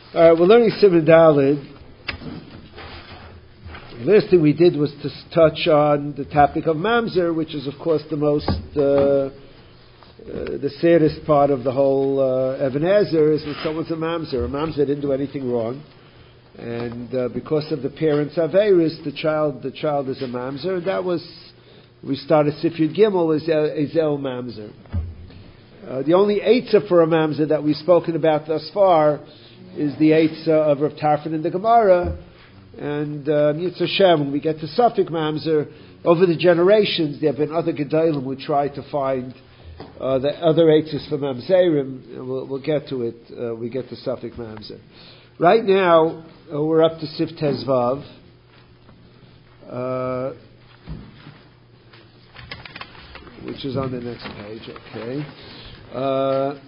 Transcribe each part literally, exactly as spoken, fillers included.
All right, we're learning Siman Daled. The last thing we did was to touch on the topic of Mamzer, which is, of course, the most, uh, uh, the saddest part of the whole uh, Even HaEzer is when someone's a Mamzer. A Mamzer didn't do anything wrong, and uh, because of the parents' Averis, the child, the child is a Mamzer. That was, we started Sifyud Gimel is Ezel Mamzer. Uh, the only Eitzah for a Mamzer that we've spoken about thus far is the Eitzah of Rav Tarfon in the Gemara. And Yitzhak Hashem, when we get to Safik Mamzer, over the generations, there have been other Gedolim who tried to find uh, the other Eitzahs for Mamzerim, and we'll, we'll get to it. Uh, we get to Safik Mamzer. Right now, uh, we're up to Sif Tezvav. Uh, which is on the next page, okay. Uh,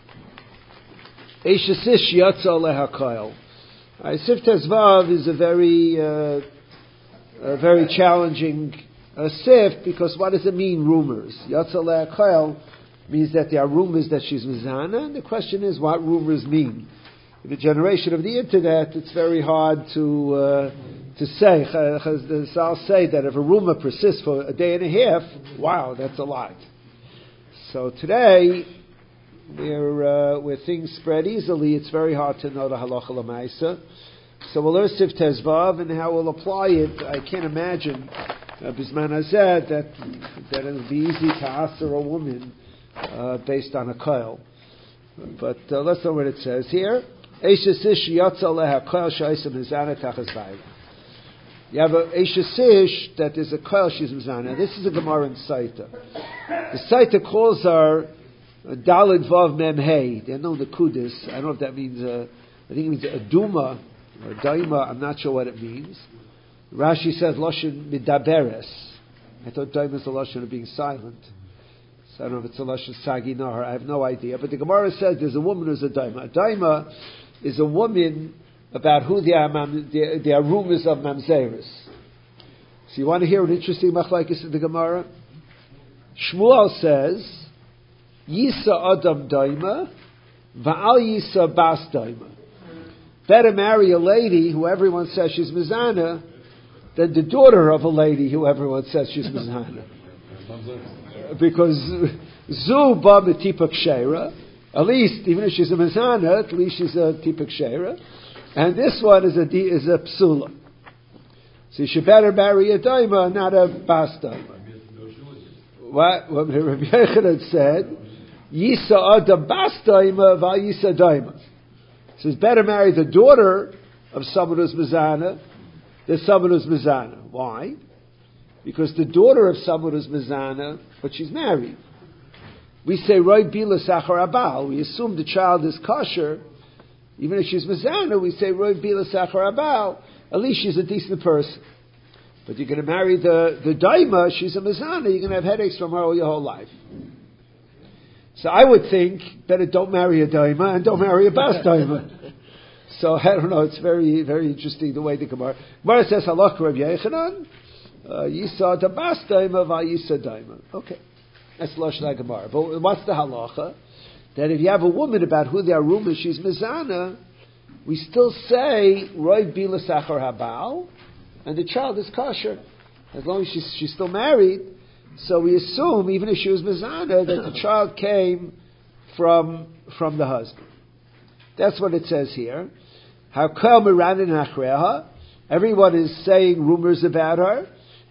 Eishasish Yatza Lehakayel. Sif Tezvav is a very, uh, a very challenging uh, Sif, because what does it mean, rumors? Yatza Lehakayel means that there are rumors that she's Mizana, and the question is what rumors mean. In the generation of the internet, it's very hard to uh, to say. I'll say that if a rumor persists for a day and a half, wow, that's a lot. So today, where uh, where things spread easily, it's very hard to know the halacha l'maisa. So we'll learn Sif Tezvav and how we'll apply it. I can't imagine uh, Bisman Hazeh that that it'll be easy to answer a woman uh, based on a koil. But uh, let's know what it says here. Eishasish yatza leha koil sha'isa mizana tachas vayla. You have a Eishasish that is a koil she's mizana. This is a Gemara in Saita. The Saita calls her Dalid Vav Mem Hey. There are no Nakudis. I don't know if that means, uh, I think it means a Duma, or Daima. I'm not sure what it means. Rashi says Lashon Midaberes. I thought Daima is the Lashon of being silent. So I don't know if it's a Lashon Sagi Nahar. I have no idea. But the Gemara says there's a woman who's a Daima. A Daima is a woman about who there are, there, there are rumors of Mamzeris. So you want to hear an interesting machlokes in the Gemara? Shmuel says, Yisa Adam Daima, Va'al Yisa Bas Daima. Better marry a lady who everyone says she's Mizana than the daughter of a lady who everyone says she's Mizana. Because Zu Ba B'Tipak Sheira, at least, even if she's a Mizana, at least she's a Tipak Sheira. And this one is a, is a Psula. So you should better marry a Daima, not a Bas Daima. What, what Rabbi Yochanan said, Yisa Adam Bas Daima Va Yisa Daima. So it's better marry the daughter of someone who's Mizana than someone who's Mizana. Why? Because the daughter of someone who's Mizana, but she's married. We say Roy Bila Sachar Abal. We assume the child is kosher. Even if she's Mizana, we say Roy Bila Sachar Abal. At least she's a decent person. But you're going to marry the, the Daima, she's a Mizana, you're going to have headaches from her all your whole life. So I would think, better don't marry a Daima and don't marry a Bas Daima. So I don't know, it's very, very interesting the way the Gemara. Gemara says, Halach Rav Yechanan, Yisa da Bas Daima va Yisa Daima. Okay. That's Lashon Gemara. But what's the halacha? That if you have a woman about who there are rumors she's Mizana, we still say, Roy Bila Sachar Habal, and the child is kosher, as long as she's, she's still married. So we assume, even if she was Mizana, that the child came from from the husband. That's what it says here. How kol meranin achreha? Everyone is saying rumors about her.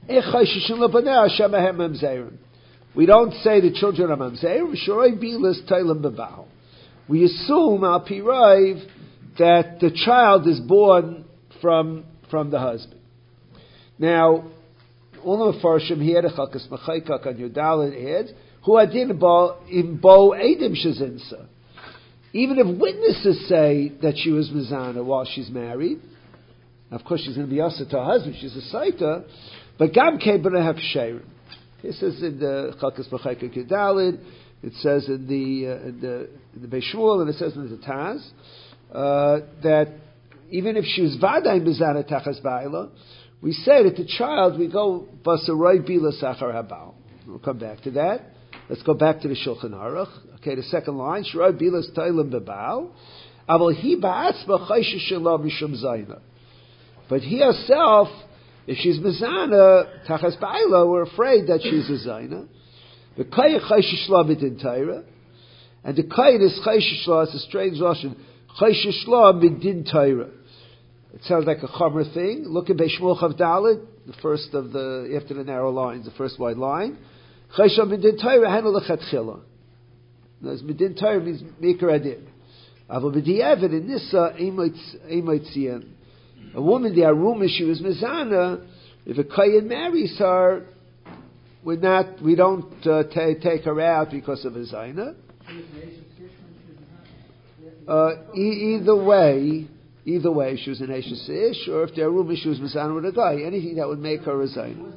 We don't say the children are mamzerim. Shorei bilas tailam bebal. We assume al pirayv that the child is born from from the husband. Now, all the Farshim here, the Chalkas Mechaykak on Yudalin adds, who adin in bo edim shazinsa. Even if witnesses say that she was Mizana while she's married, of course she's going to be asa to her husband, she's a Saita, but Gam Kei B'nehak Sheirim. It says in the Chalkas Mechaykak Yudalin, it says in the, uh, in the, in the Beishmuel, and it says in the Taz, uh, that even if she was Vaday Mizana Tachas Ba'ila, we say that the child, we go, Basarai Bila Sachar Habal. We'll come back to that. Let's go back to the Shulchan Aruch. Okay, the second line, Shirai Bilas Tailim Bebal. Aval hi ba'atzma chayshish shelo mishum zayna. But he herself, if she's mizana, tachas ba'ila, we're afraid that she's a zayna. The kayach chayshish shelo midin Torah, and the kayach is chayshish shelo, it's a strange Russian, chayshish shelo midin Torah. It sounds like a chomer thing. Look at Beishmuel Chav Dalet, the first of the, after the narrow lines, the first wide line. Chayshish shelo midin Torah, hanu lechatchila. Midin Torah means maker adin. Aval b'di'evet in Nisa, eimoit tzion. A woman, the aruma, she was mizana. If a kohen marries her, we're not, we don't uh, t- take her out because of a zayna. Uh, e- either way, either way, she was an Eishes Ish, or if the aruma, she was mizana with a guy. Anything that would make her a zayna.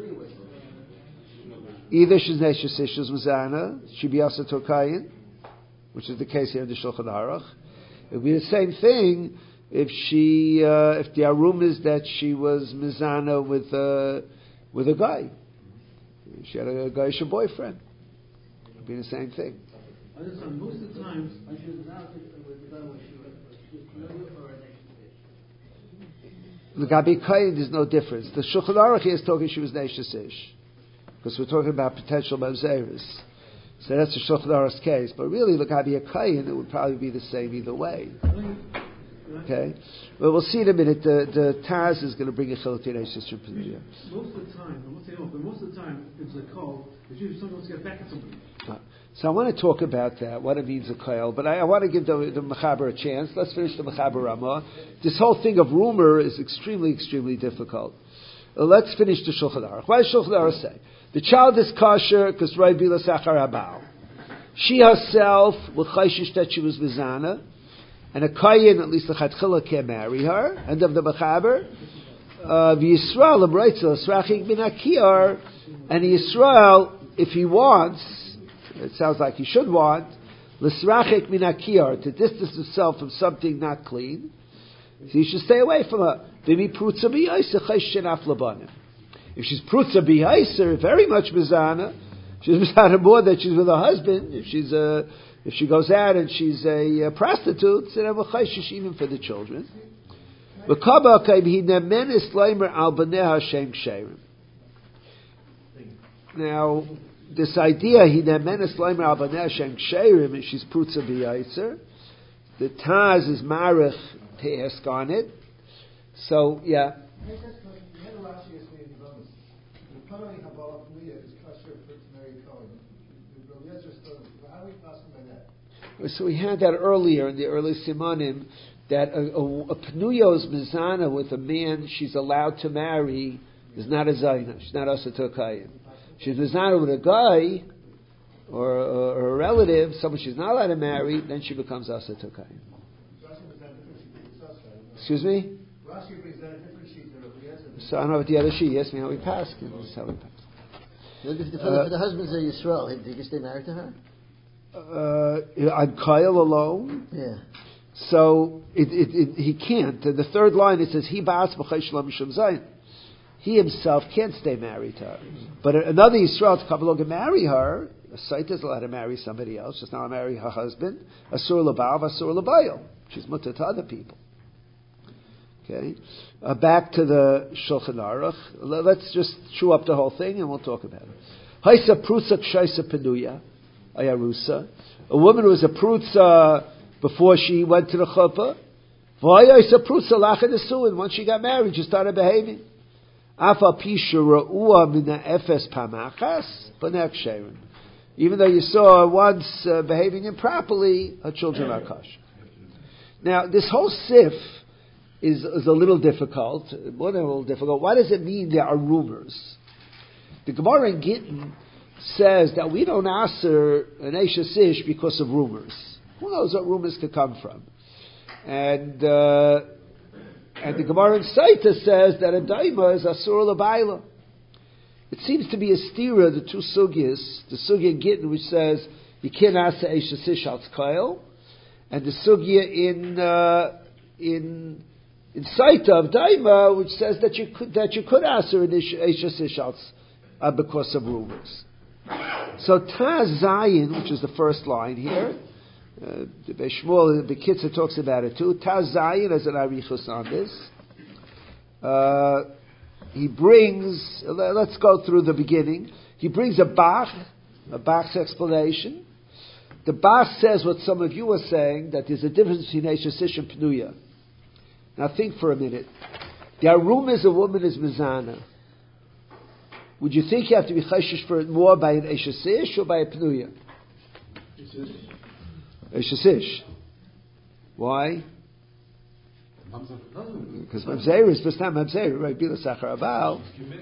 Either she's an Eishes Ish, she's mizana, she'd be asa to kohen, which is the case here in the Shulchan Aruch. It would be the same thing if she, uh, if the arum is that she was mizana with uh, with a guy, she had a guy's boyfriend. It would be the same thing. I understand. Most of the times, when she was mizana with the guy, when she was familiar or an The Gabi Kayin, there's no difference. The Shulchan Aruch here is talking she was Neishes Ish, because we're talking about potential mamzeris. So that's the Shulchan Aruch's case. But really, the Gabi Kayin, it would probably be the same either way. Okay, well, we'll see in a minute. The, the Taz is going to bring a chiluk in Eishes from Penuya. Most of the time, I won't say all, but most of the time, it's a call. It's usually someone wants to get back at somebody. So I want to talk about that, what it means a koil, but I, I want to give the, the Mechaber a chance. Let's finish the Mechaber Ramah. This whole thing of rumor is extremely, extremely difficult. Uh, let's finish the Shulchan Aruch. What does Shulchan Aruch say? The child is kosher because Rai Bila Sachar Habal. She herself, with chayshish that she was mizana, and a kohen, at least the chatchila, can't marry her. End of the Mechaber. V'Yisrael l'mreitzah l'srachik min akiyar, and Yisrael, if he wants, it sounds like he should want, l'srachik min akiyar, to distance himself from something not clean, so he should stay away from her. V'mi prutza b'yaiser chaysh shenaf labanim. If she's prutza b'yaiser, very much mizana, she's mizana more than she's with her husband. If she's a If she goes out and she's a, a prostitute, so have a chayshish even for the children. Now, this idea, he nemenes leimer al banei Hashem ksherim, and she's prutza b'yaiser. The Taz is marich to ask on it. So, yeah. So we had that earlier in the early Simanim, that a, a, a Pnuyos Mizana with a man she's allowed to marry is not a Zaina. She's not Asa Tokayim. She's Mizana with a guy or, or, or a relative, someone she's not allowed to marry, then she becomes Asa Tokayim. Excuse me? So I don't know what the other she, yes, me how we pass. This is how we pass. If the, uh, if the husband's a Yisrael, he can stay married to her? Uh, on Kyle alone. Yeah. So it, it, it, he can't. In the third line it says he ba'as b'chay shalom mishum zayin. He himself can't stay married to her. But another Yisrael to come along and marry her, a Saita is allowed to marry somebody else. She's not marry her husband. Asur l'bav, asur l'bayil. She's mutter to other people. Okay. Uh, back to the Shulchan Aruch. Let's just chew up the whole thing and we'll talk about it. Haisa prusa kshaisa penuya. Ayarusa. A woman who was a prutza before she went to the chuppah. V'ayaysa prutza lachin esuin. Once she got married, she started behaving. Afa pisha ra'ua mina efes pamachas b'nek sherin. Even though you saw her once uh, behaving improperly, her children are kosher. Now, this whole sif is, is a little difficult. More than a little difficult. What does it mean there are rumors? The Gemara in Gittin says that we don't answer an Eishes Ish because of rumors. Who knows what rumors could come from? And uh, and the Gemara in Saita says that a daima is asur l'bayla. It seems to be a stira, the two sugyas, the sugya in Gittin which says you can't answer Eishes Ish al tzkail, and the sugya in uh, in in Saita of daima which says that you could that you could answer an Eishes Ish al uh, because of rumors. So Taz Zayin, which is the first line here, Uh, the Beshmuel, the Kitzur talks about it too. Taz Zayin has an arichus on this. Uh, he brings, let's go through the beginning. He brings a Bach, a Bach's explanation. The Bach says what some of you are saying, that there's a difference between Eishes Ish and Pnuya. Now think for a minute. The Arum is a woman is Mizana. Would you think you have to be Chayshish for it more by an Eishes Ish or by a Pnuya? Eishes Ish. Why? Because Mamzer is first time Mamzer, right? Bila Sachar Abal.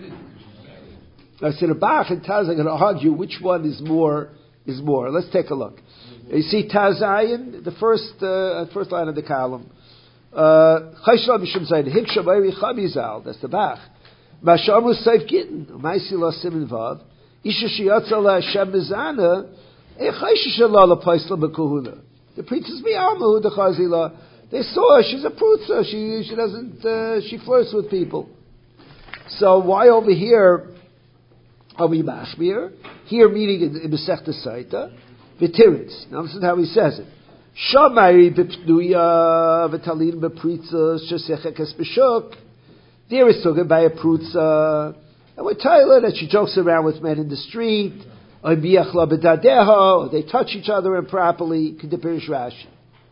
I said a Bach and Taz are going to argue which one is more is more. Let's take a look. You see Tazayin, the first uh, first line of the column. Chayshla Mishum Zayin Hiksha Bayri Chamizal. That's the Bach. Mashamru Seif Gittin Maisi Lo Simin Vav Isha Shiyatza La Hashem Mizana Echaysh Shalala La Paisla Bekuhuna. The priestess Mi'alma the Chazila. They saw her. She's a prutza. She she doesn't uh, she flirts with people. So why over here are we mashmir? Here meaning in, in Masechta Saita v'tiritz. Now this is how he says it. Shamari b'pnuya v'talin b'pritzas shesechekes b'shuk. There is talking by a prutza, and we tell her that she jokes around with men in the street. Or biachla b'dadeha. They touch each other improperly. Kedipirish Rashi.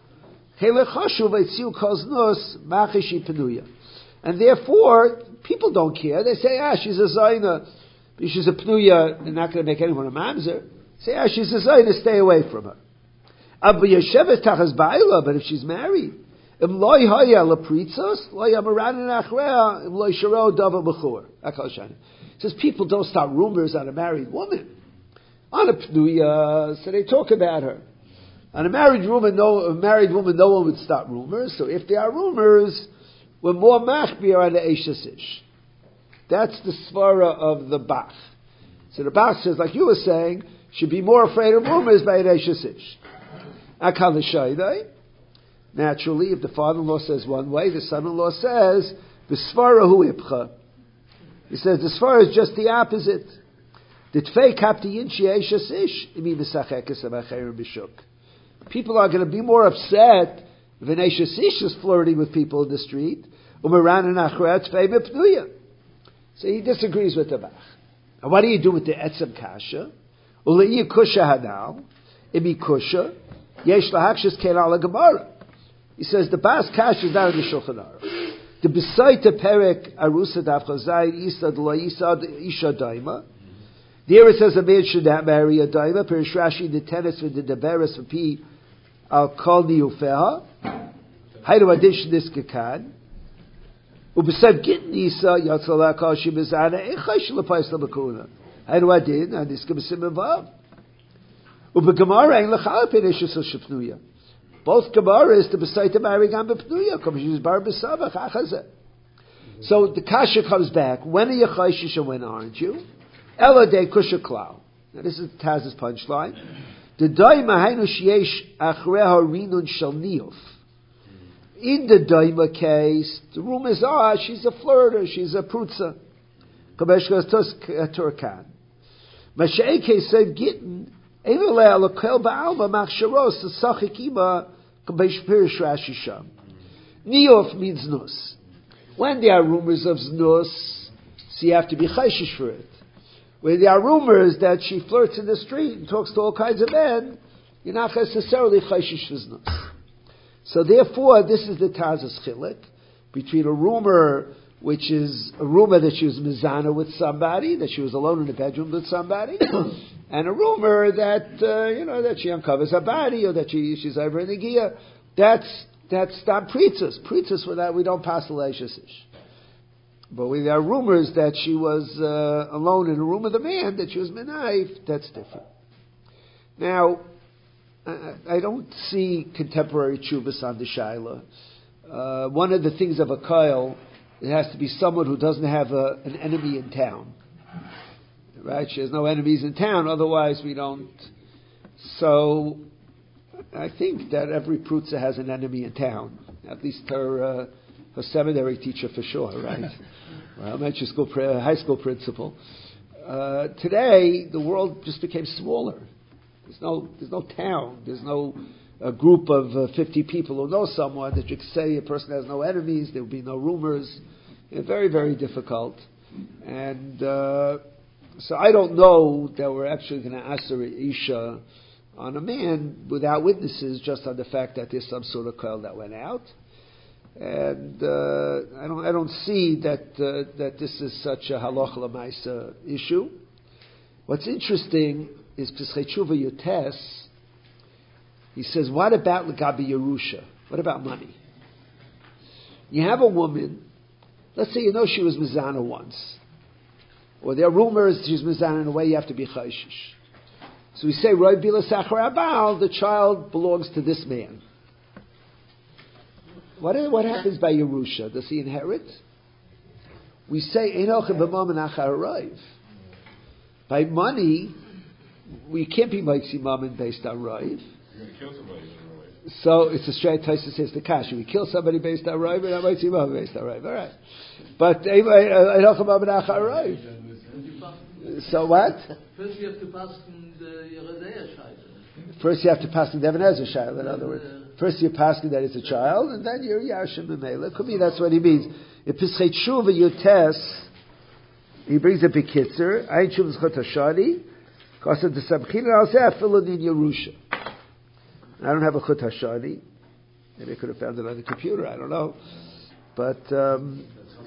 And therefore, people don't care. They say, ah, she's a Zayna. She's a Pnuya. They're not going to make anyone a Mamzer. Say, ah, she's a Zayna. Stay away from her. But if she's married, says people don't start rumors on a married woman. On a Pnuya, so they talk about her. On a married woman, no, a married woman, no one would start rumors. So if there are rumors, we're more machbir on the Eishes Ish. That's the svara of the Bach. So the Bach says, like you were saying, should be more afraid of rumors by an Eishes Ish. Akal Shaydai. Naturally, if the father-in-law says one way, the son-in-law says, the svara hu ipcha. He says the svara is just the opposite. The tfei kapti inchi Eishes Ish imi b'sachekes amachayim b'shuk. People are going to be more upset if an Eishes Ish is flirting with people in the street. So he disagrees with the Bach. And what do you do with the Etzem Kasha? Ule'i kusha hanal, imi kusha, yesh lahakshis ken ala gemara. He says the Bas Kasha is not in the Shulchan Aruch. The Besaita Perek Arusa Daf Chazayin Isa D'lo Isa Isha Daima. There it says a man should not marry a daima. Perish Rashi the tennis with the deberes for P. Al Kol Niufeha. Haydu Adish Niskakan. Ubesed Git Nisa Yatzala Kol Shibizana Echaysh Lepais Labakuna. Haydu Adin Adiska Besim Evav. Ubegamara Ein Lechal Penishus Shapnuya. Both Gemara is the Besaita marrying on Bepnuya. Come she's Bar Besavach Achazeh. So the Kasha comes back. When are you Chayshish and when aren't you? Ela de kusha klau. Now this is Taz's punchline. The daima hainu sheyesh achreha rinun shel niyuf. In the daima case, the rumors are she's a flirter, she's a prutza. Kabesh goes turkan. Masheike said gitten evelei alakel ba'alma machsharos sachikima kabesh pirish Rashi sham. Niyuf means nus. When there are rumors of nus, so you have to be chayshish for it. Where there are rumors that she flirts in the street and talks to all kinds of men, you're not necessarily chayshish v'znus. So therefore, this is the Taz's chilik between a rumor, which is a rumor that she was mizana with somebody, that she was alone in the bedroom with somebody, and a rumor that uh, you know that she uncovers her body or that she she's over in the gear. That's that's not pritzas. Pritzas for that we don't pass the leishasish. But when there are rumors that she was uh, alone in a room with a man, that she was menayif, that's different. Now, I, I don't see contemporary tshuvas on the shaila. Uh, one of the things of a koil, it has to be someone who doesn't have a, an enemy in town. Right? She has no enemies in town, otherwise we don't. So, I think that every prutza has an enemy in town. At least her... Uh, her seminary teacher for sure, right? Well, elementary school, high school principal. Uh, today, the world just became smaller. There's no, there's no town. There's no a group of uh, fifty people who know someone, that you could say a person has no enemies, there will be no rumors. It's very, very difficult. And uh, so I don't know that we're actually going to answer Isha on a man without witnesses, just on the fact that there's some sort of koil that went out. And uh, I don't, I don't see that uh, that this is such a halacha l'maisa issue. What's interesting is Pesachei Tshuva Yotes. He says, "What about l'gabi Yerusha? What about money? You have a woman. Let's say you know she was mizana once, or there are rumors she's mizana in a way you have to be chayshish. So we say, Roi Bila Sachar Abal, the child belongs to this man. What, what happens by Yerusha? Does he inherit? We say, Einochem b'mam achar raiv. By money, we can't be Maitzi Mammon based on raiv. You're going to kill somebody with raiv. So it's a straight Taisa says the Kash. We kill somebody based on raiv, and not Maitzi Mammon based on raiv. All right. But Einochem b'mam achar raiv. So what? First you have to pass the Yeredeya Shayla. First you have to pass the Devin Ezra Shayla. In other words, first you pass that it's a child, and then you're Yashim Memela. Could be that's what he means. In Pesachei Tshuva Yotes, he brings a big kitzer. Ayin Tshuva Zchot Hashani. Kasa de Samchin Al Zeh Filin in Yerusha. I don't have a Chut Hashani. Maybe I could have found it on the computer. I don't know. But um,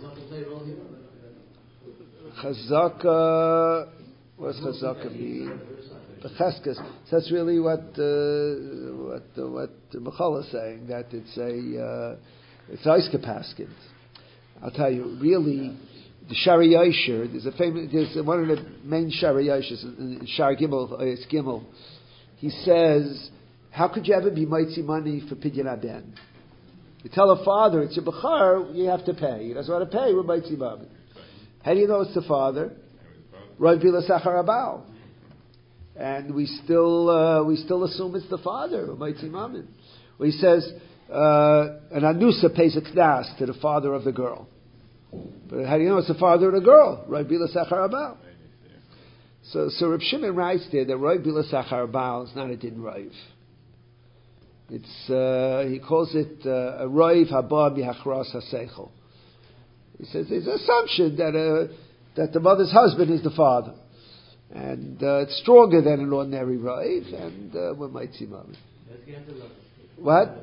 Chazaka, what's Chazaka mean? Becheskes. So that's really what uh, what uh, what Michal is saying, that it's a uh, it's Iska Paskins. I'll tell you, really, the Shari Yosher, there's a famous, there's one of the main Shari Yoshers in Shari Gimel, it's Gimel. He says, how could you ever be Maitzi money for Pidyon Aben? You tell a father it's your Bechar, you have to pay. He doesn't want to pay, we're Maitzi Mammon. How do you know it's the father? Rav Bila Sachar Abal. And we still uh, we still assume it's the father, Maitzi Mammon. Well, he says, uh, an Anusa pays a knas to the father of the girl. But how do you know it's the father of the girl? Rav Bila Sachar Abal. So, so Reb Shimon writes there that Rav Bila Sachar Abal is not a din Rav. It's, uh, he calls it uh, a Rav Haba B'Hachras HaSeichel. He says there's an assumption that uh, that the mother's husband is the father, and uh, it's stronger than an ordinary Rav, and uh, we might see Mammon. What?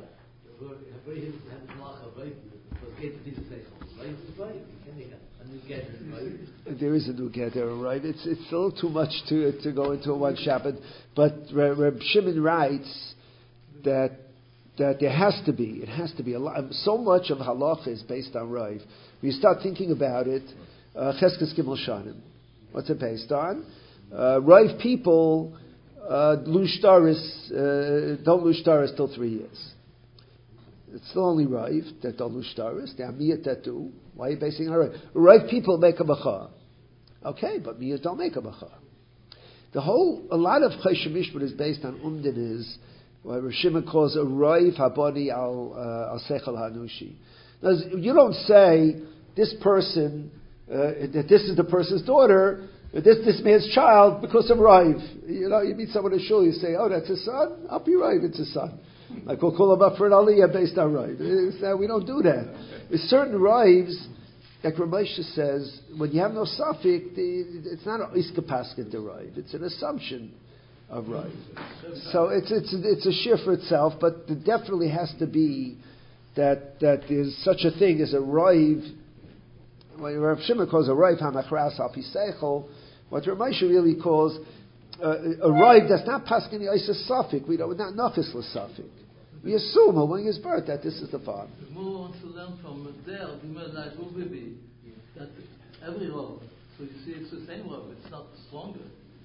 There is a new get there, right? It's it's a little too much to to go into one Shabbat, but Reb Shimon writes that that there has to be, it has to be a lot. So much of halacha is based on Rav. When you start thinking about it, uh, Cheskes Gimel Shanim. What's it based on? Uh, Rav people uh, lose shtaris, uh, don't lose shtaris till three years. It's still only Rav that don't lose shtaris. There are miyat that do. Why are you basing on Rav? Rav people make a bachar. Okay, but miyat don't make a bachar. The whole, a lot of Choshen Mishpat is based on umdin is what Rav Shimon calls a Rav haboni al al sechel hanushi. You don't say this person uh, that this is the person's daughter, this this man's child because of Rav. You know, you meet someone in shul, you say, "Oh, that's his son." I'll be Rav, it's his son. Like we'll call him up for an aliyah based on Rav. Uh, we don't do that. There's certain Ravs, like Ramesha says, when you have no suffix, it's not an iskapasket to Rav. It's an assumption of Rav. So it's it's it's a shir for itself, but there definitely has to be that that there's such a thing as a Rav. When Rav Shimon calls a Rav hamachras al piseichel, what Rav Moshe really calls uh, a Rav that's not paskin the isis suffix. We don't, not nafis l'suffix. We assume among his birth that this is the father. The more wants to learn from there, the more like will be that every Rav. So you see, it's the same Rav. It's not stronger.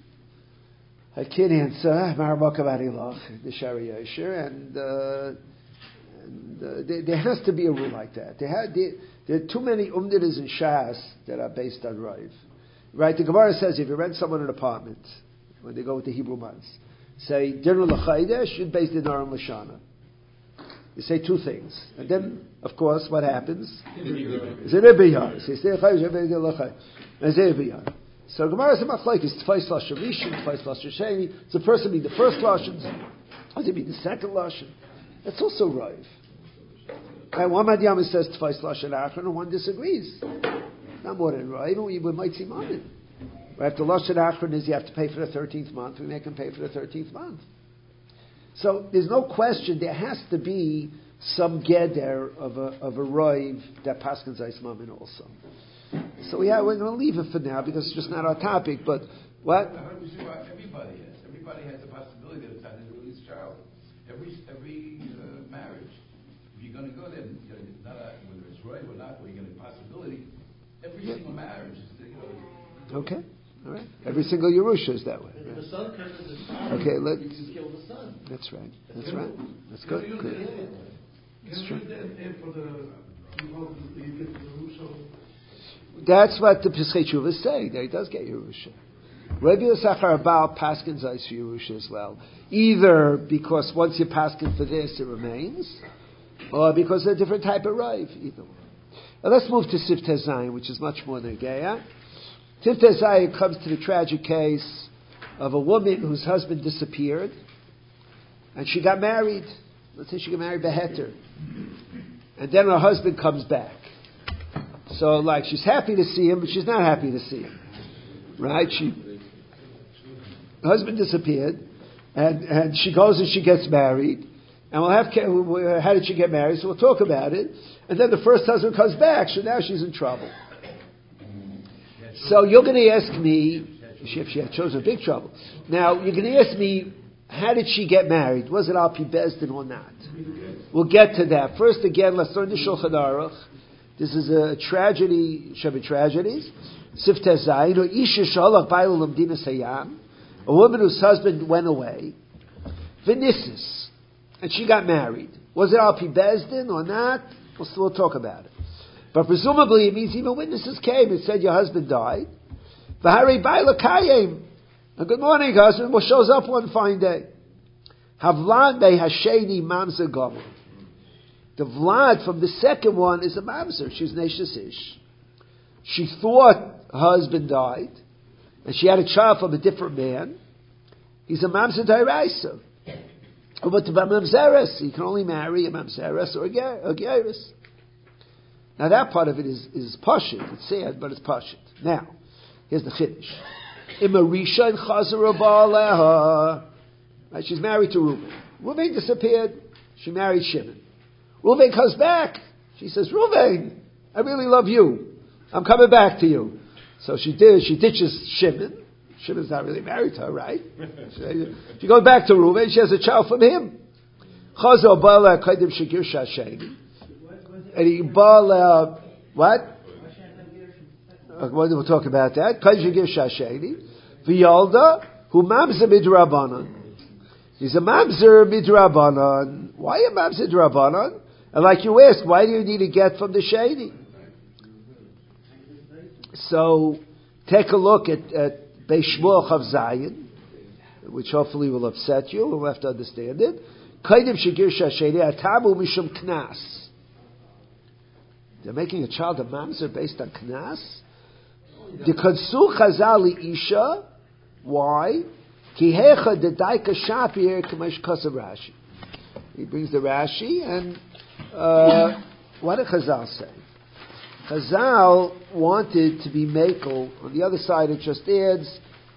I can't answer. Marabak Avarilach, the Shari Yosher, and, uh, and uh, there, there has to be a rule like that. There, have, there, there are too many umdinas in Shas that are based on Rav. Right? The Gemara says if you rent someone an apartment, when they go with the Hebrew months, say dinner l'chaydesh, should base dinar and l'shana. You say two things, and then, of course, what happens? Is it ibiyar? So you say l'chay, is it ibiyar? So Gemara is a machlek is tfais lashon rishon, tfais lashon sheni. Does the person mean the first lashon? Or does it mean the second lashon? That's also Rav. And one Madhyama says Tfais Lashon Achron, and one disagrees. Not more than Rav, even we might see Mammon. Right? The Lashon Achron is you have to pay for the thirteenth month. We make him pay for the thirteenth month. So there's no question there has to be some geder of a of a Rav that Paskins Eis Mammon also. So yeah, we're going to leave it for now because it's just not our topic. But what? Everybody has. Everybody has the possibility that it's not his released child. Every every uh, marriage, if you're going to go there, you know, not a, whether it's right or not, or you're going to possibility. Every yeah. single marriage is, you know. Okay. All right. Every single Yerusha is that way. If the son curses his son, okay, let's. You can kill the son. That's right. That's right. That's good. Good. That's true. That's what the Pesach Tshuva is saying. That he does get Yerusha. Rabbi Yisachar Baal paskins ice for Yerusha as well. Either because once you paskin for this, it remains, or because of a different type of rive. Either way. Now let's move to Siftei Zayin, which is much more than Geya. Siftei Zayin comes to the tragic case of a woman whose husband disappeared, and she got married. Let's say she got married beheter, and then her husband comes back. So, like, she's happy to see him, but she's not happy to see him, right? She, her husband disappeared, and, and she goes and she gets married, and we'll have, how did she get married? So we'll talk about it. And then the first husband comes back, so now she's in trouble. So you're going to ask me, if she had chosen big trouble. Now, you're going to ask me, how did she get married? Was it Al Pi Bezdin or not? We'll get to that. First, again, let's learn the Shulchan Aruch. This is a tragedy, Shabbat tragedies. Siftei Zayin, or Isha Shalach Bailu Lamdinas Hayam, a woman whose husband went away, Vinisis, and she got married. Was it Al Pi Bezdin or not? We'll still talk about it. But presumably it means even witnesses came and said your husband died. V'harei Baila Kayim. Good morning, husband. Well, shows up one fine day. Havlan Bei Hasheni Mamzer Gomer. The Vlad from the second one is a mamzer. She's Neishas Ish. She thought her husband died, and she had a child from a different man. He's a mamzer dairaisa. But to mamzeres, you can only marry a mamzeres or a geiris. Now that part of it is is pashut. It's sad, but it's pashut. Now, here's the chiddush. Imarisha and chazara ba'aleha. Right, she's married to Reuben. Reuben disappeared. She married Shimon. Reuven comes back. She says, Reuven, I really love you. I'm coming back to you. So she did. She ditches Shimon. Shimon's not really married to her, right? she, she goes back to Reuven. She has a child from him. Chazo bala kaidim shegir shasheni. And he bala what? Uh, we'll talk about that. Kaidim shegir shasheni. V'yalda hu mamzer midrabanan. He's a mamzer midrabanan. Why a mamzer midrabanan? And like you asked, why do you need to get from the shady? So, take a look at, at Beis Shmuel Chav Zayin, which hopefully will upset you. We'll have to understand it. Kaidim shegir shasheni atamu mishum knas. They're making a child a mamzer based on knas. The konsu chazali isha. Why? Ki hecha de daika shapir k'mash kasav Rashi. He brings the Rashi, and uh, what did Chazal say? Chazal wanted to be makel. On the other side, it just adds,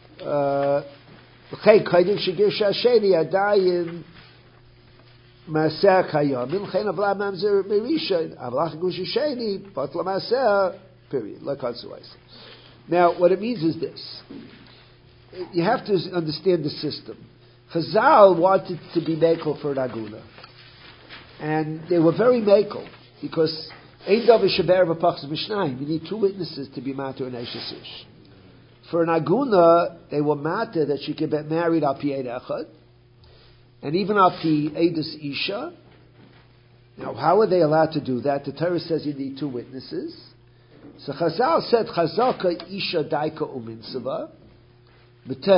"Chei kaidim shegir shasheni adayin maaser kayamin chen avla mamzer merisha avla gush sheni patla maaser." Period. Like Hansuais. Now, what it means is this: you have to understand the system. Chazal wanted to be makel for an aguna. And they were very makel, because Ein Davar Sheber B'Pachas Mishnayim. You need two witnesses to be matter and Eishes Ish. For an aguna, they were matter that she could get married al pi Eid Echad, and even al pi Eidus Isha. Now, how are they allowed to do that? The Torah says you need two witnesses. So Chazal said, Chazaka Isha Daika Uminsava. So they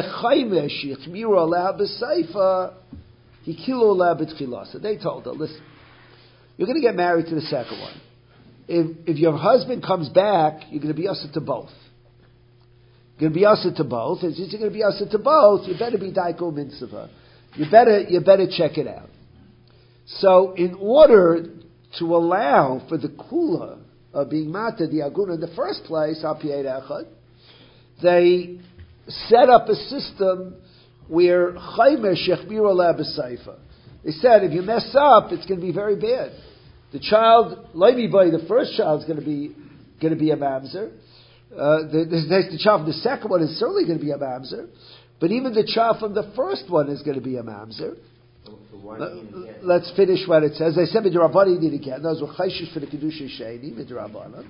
told her, listen, you're going to get married to the second one. If, if your husband comes back, you're going to be usher to both. You're going to be usher to both. And since you're going to be usher to both, you better be daiko mitzvah. You better, you better check it out. So in order to allow for the kula of being mata the aguna in the first place, al pi eid echad, they set up a system where chaymer shechbir aleh b'seifa. They said if you mess up, it's going to be very bad. The child, loimi boy, the first child is going to be going to be a mamzer. Uh, the, the, the child from the second one is certainly going to be a mamzer, but even the child from the first one is going to be a mamzer. Uh, let's finish what it says. They said midrabani did again. Those were chayshish for the kedusha sheni midrabana,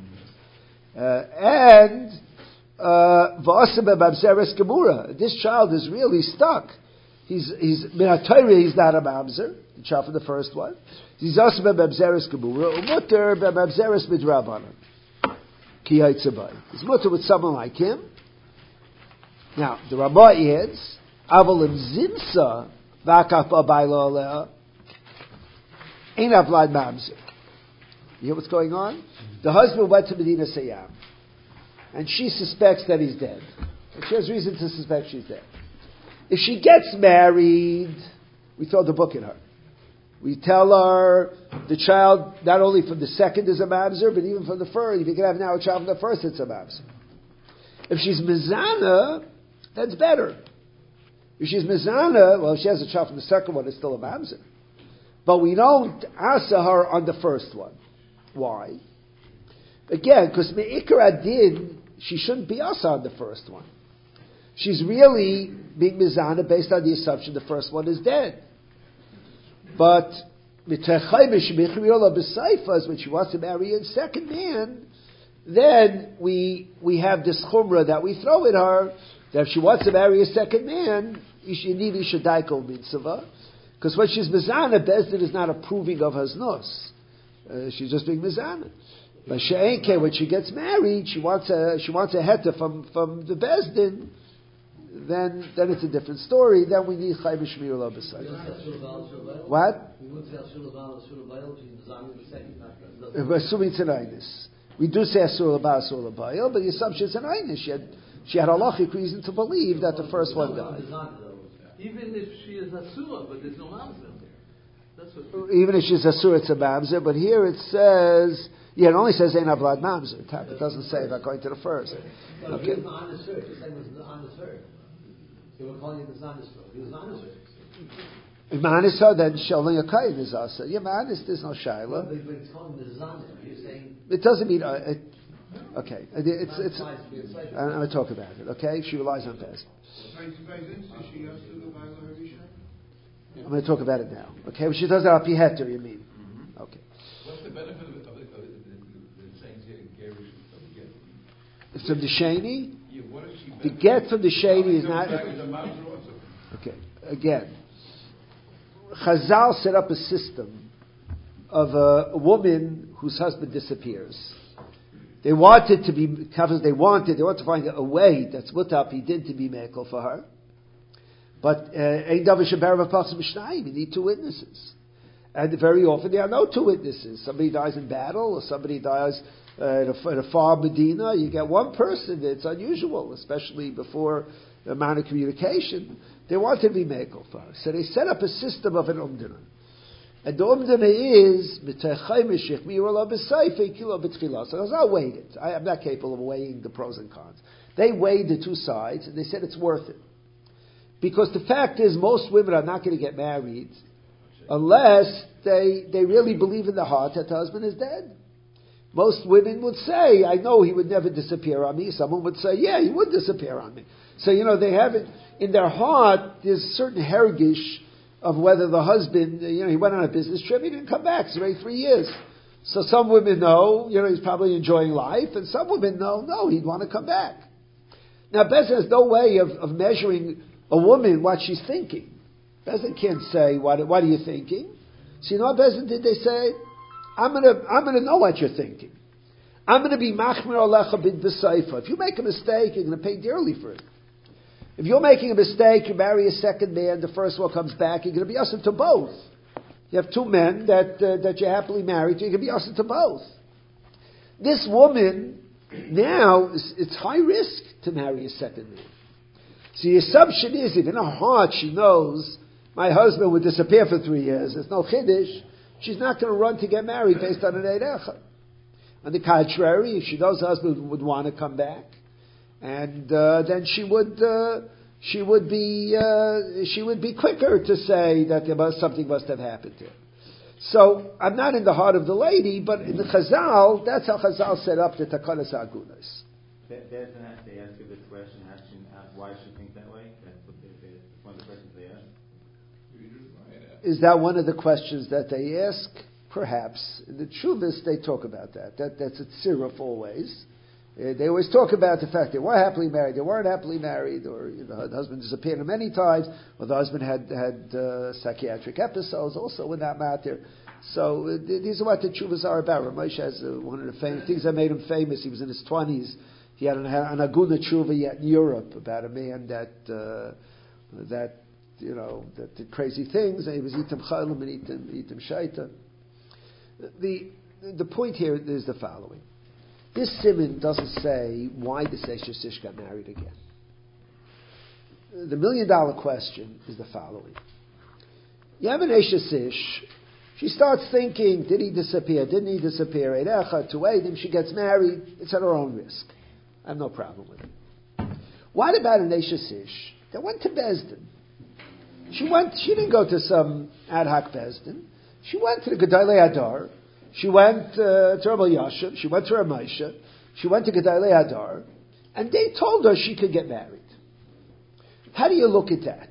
and v'asem b'mamzeres gemura. This child is really stuck. He's he's minatayri. He's not a mamzer. The child from the first one. He's asem b'mamzeres gemura. Umuter b'mamzeres midrabana. Ki yaitzabai. He's mutter with someone like him. Now the Ramah adds avolim zimsa. You hear what's going on? The husband went to Medina Sayyam, and she suspects that he's dead. And she has reason to suspect she's dead. If she gets married, we throw the book at her. We tell her the child, not only from the second is a mamzer, but even from the first. If you can have now a child from the first, it's a mamzer. If she's mizana, that's better. If she's mizana, well, if she has a child from the second one, it's still a mamzer. But we don't asa her on the first one. Why? Again, because me'ikar adin, she shouldn't be asa on the first one. She's really being mizana based on the assumption the first one is dead. But when she wants to marry a second man, then we we have this chumrah that we throw at her, that if she wants to marry a second man, you need ishadaiko mitzvah, because when she's mizana, Bezdin is not approving of haznus. Uh, she's just being mizana. But she'enke, when she gets married, she wants a she wants a heta from from the Bezdin. Then then it's a different story. Then we need chayv shmir lo b'sayf. What? We're assuming it's an aynis. We do say asur l'ba asur l'bayil, but the assumption is an aynis. She had she had halachic reason to believe that the first one died. Even if she is asura, but there's no mamzer. That's what. Even if she's asura, it's a mamzer. But here it says, yeah, it only says ein avlad mamzer. It doesn't say that going to the first. Okay. They were calling it the Zanis. He was honest. Manisah, then Shalom Yakayim is also. Yeah, Manis, there's no Shaila. But it's calling the Zanis. You're saying. It doesn't mean. Uh, it, okay. It, it's. it's I'm going to talk about it, okay? She relies on Bez. I'm going to talk about it now. Okay? Well, she does that al pi heter, you mean? Mm-hmm. Okay. What's the benefit of, of, of, of the saying here, Gerish from the get? From the Shani? Yeah, what is she the get from the Shani is not. Okay. Again. Chazal set up a system of a, a woman whose husband disappears. They wanted to be, they wanted, they want to find a way that's mutap, he did to be mekel for her. But, ein davar sheber v'pachs b'shnayim, you need two witnesses. And very often there are no two witnesses. Somebody dies in battle, or somebody dies uh, in, a, in a far Medina, you get one person. It's unusual, especially before the amount of communication. They wanted to be mekel for her. So they set up a system of an umdana. And the umdana is, so I'll weigh it. I, I'm not capable of weighing the pros and cons. They weighed the two sides, and they said it's worth it. Because the fact is, most women are not going to get married unless they, they really believe in their heart that the husband is dead. Most women would say, I know he would never disappear on me. Someone would say, yeah, he would disappear on me. So, you know, they have it in their heart, there's a certain hergish of whether the husband, you know, he went on a business trip, he didn't come back, it's already three years. So some women know, you know, he's probably enjoying life, and some women know, no, he'd want to come back. Now, Bezin has no way of, of measuring a woman what she's thinking. Bezin can't say, what, what are you thinking? So you know what Bezin did? They say, I'm gonna, I'm gonna know what you're thinking. I'm gonna be machmir alecha bid b'seifa. If you make a mistake, you're gonna pay dearly for it. If you're making a mistake, you marry a second man, the first one comes back, you're going to be ushered to both. You have two men that uh, that you're happily married to, you're going to be ushered to both. This woman, now, is, it's high risk to marry a second man. So the assumption is, if in her heart she knows my husband would disappear for three years. There's no chiddush. She's not going to run to get married based on an Eid Echad. On the contrary, if she knows her husband would want to come back, and uh, then she would uh, she would be uh, she would be quicker to say that there must, something must have happened to her. So I'm not in the heart of the lady, but in the Chazal, that's how Chazal set up the Takanas Agunas. There's an ask, they ask you this question, asking uh, why she think that way. That's what they, they, one of the questions they ask. Is that one of the questions that they ask? Perhaps. In the Chuvas, they talk about that. that that's a tziruf always. Uh, they always talk about the fact they were happily married, they weren't happily married, or you know, the husband disappeared many times, or the husband had had uh, psychiatric episodes, also when that matter. So uh, these are what the Chuvas are about. Ramesh has uh, one of the famous things that made him famous. He was in his twenties. He had an, an Aguna Tshuva yet in Europe about a man that uh, that you know that did crazy things, and he was itam chaylim and itam itam shaita. The the point here is the following: this siman doesn't say why the Eishes Ish got married again. The million dollar question is the following: you have an Eishes Ish. She starts thinking, did he disappear? Didn't he disappear? Eid Echad, to Eidim, she gets married. It's at her own risk. I have no problem with it. What about an Eishes Ish that went to Bezdin? She went. She didn't go to some ad hoc Bezdin. She went to the Gedalei Hadar. She went uh, to Rabbi Yashin. She went to Ramesha. She went to Gedalei Hadar, and they told her she could get married. How do you look at that?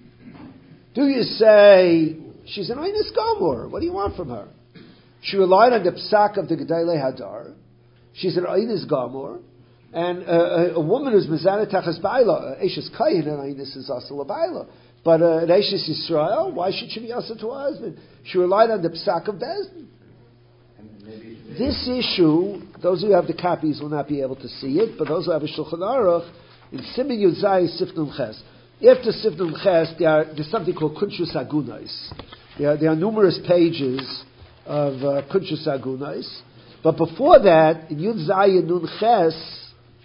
Do you say she's an Einis Gomor? What do you want from her? She relied on the psak of the Gedalei Hadar. She's an Einis Gomor. And uh, a, a woman who's Mizana Tachas Baila, Eishes Kayin, and Einis is also a Baila. But uh, an Eishes Yisrael, why should she be also to her husband? She relied on the psak of Bezdin. This issue, those who have the copies will not be able to see it, but those who have a Shulchan Aruch, in Siman Yud Zayin Sifnun Ches. After Sifnun Ches, there are, there's something called Kunshus Agunais. There are, there are numerous pages of uh, Kunshus Agunais. But before that, in Yud Zayin Nun Ches,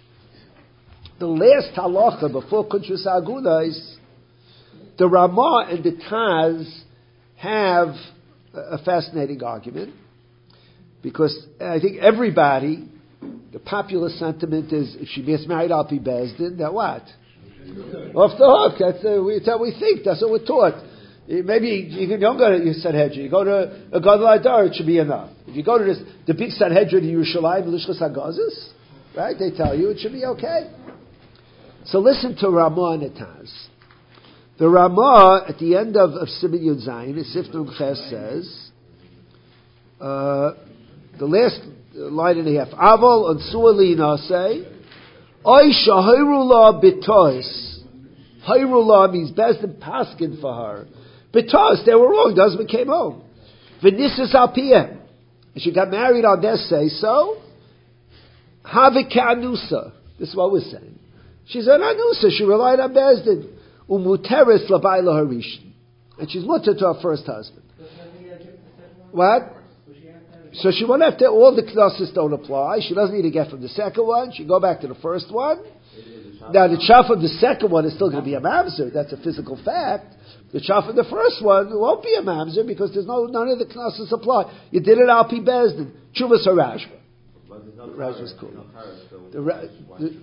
the last halacha before Kunshus Agunais, the Ramah and the Taz have a fascinating argument, because I think everybody, the popular sentiment is, if she gets married, I'll be Bezdin, that what? Off the hook. That's, uh, we, that's how we think. That's what we're taught. Maybe even you don't go to your Sanhedrin. You go to a Gadol Hadar, it should be enough. If you go to this, the big Sanhedrin in Yerushalayim, Lishchas HaGazis, right? They tell you it should be okay. So listen to Ramah and Taz. The Ramah, at the end of, of Siman Yud Zayin, Sifnun Ches says, uh, the last line and a half, Aval Ansua Linaseh, Oisha Hayrula Bitois. Hayrula means Bezdin Paskin for her. Bitois, they were wrong. The husband came home. V'nisas al piem. And she got married on their say so. Havik Anusa. This is what we're saying. She's an Anusa. She relied on Bezdin. Umuteris labayla harishin. And she's mutter to her first husband. What? So she won't have to, all the knossos don't apply. She doesn't need to get from the second one. She go back to the first one. Now the chaf of the second one is still going to be a mamzer. That's a physical fact. The chaf of the first one won't be a mamzer because there's no, none of the knossos apply. You did it al pi bezdin. Chuvas harashva. Rashva's cool. The, ra- the,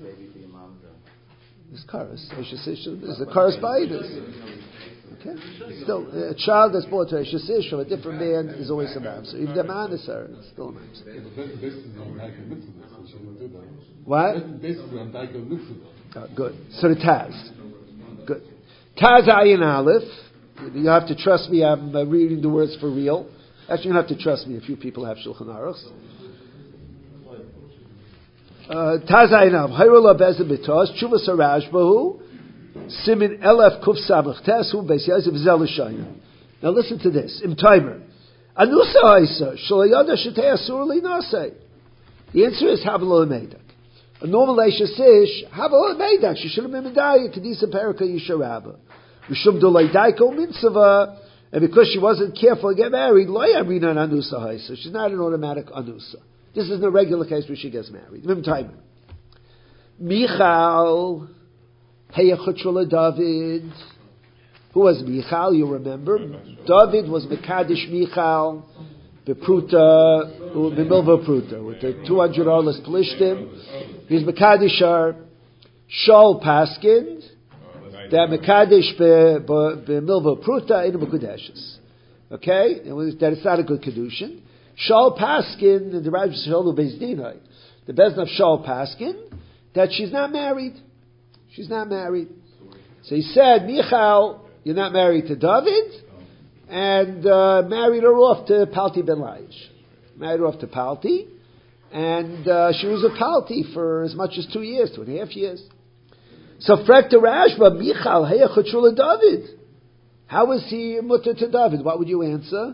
There's karas. There's a karas ba'idus. Okay. Still, a child that's born to a shasish from a different man is always a mamzer. Even the man is her, it's still a mamzer. What? Oh, good. So the Taz. Good. Taz Ayin Aleph. You have to trust me, I'm uh, reading the words for real. Actually, you don't have to trust me. A few people have Shulchan Aruchs. Taz Ayin Aleph. Hayrula Bezin B'tos. Chuvas Harash Bahu. Simin Elef Kuf Samach Tes Hu Beis Yosef Zel Shayna. Now listen to this. Im timer. Anusa Haisa Shalayada Shetei Asur Linaseh. The answer is Havalo Meidak. A normal Eishes Ish Havalo Meidak. She should have been Medaya Kedisa Perika Yisharaba. Mishum Dolay Daiko Mitzvah. And because she wasn't careful to get married, Lo Yamrina Anusa Haisa. She's not an automatic Anusa. This is a regular case where she gets married. Im timer. Michal. Hey Chutzla David, who Who was Michal? You remember? David was Mekadesh Michal, Bepruta, B'milva Pruta, with the two hundred Arlas Plishtim. He's Mekadesh her. Shaul Paskin, that Mekadesh B'milva Pruta in Mekudeshes. Okay? That it's not a good Kedushin. Shaul Paskin, and the Rav Shaul Beis Dinai. The Bezdin of Shaul Paskin, that she's not married. She's not married. So he said, Michal, you're not married to David, and uh, married her off to Palti ben Laish. Married her off to Palti, and uh, she was a Palti for as much as two years, two and a half years. So Frek to Rashba, Michal, Heya Chutshula David. How was he mutter to David? What would you answer?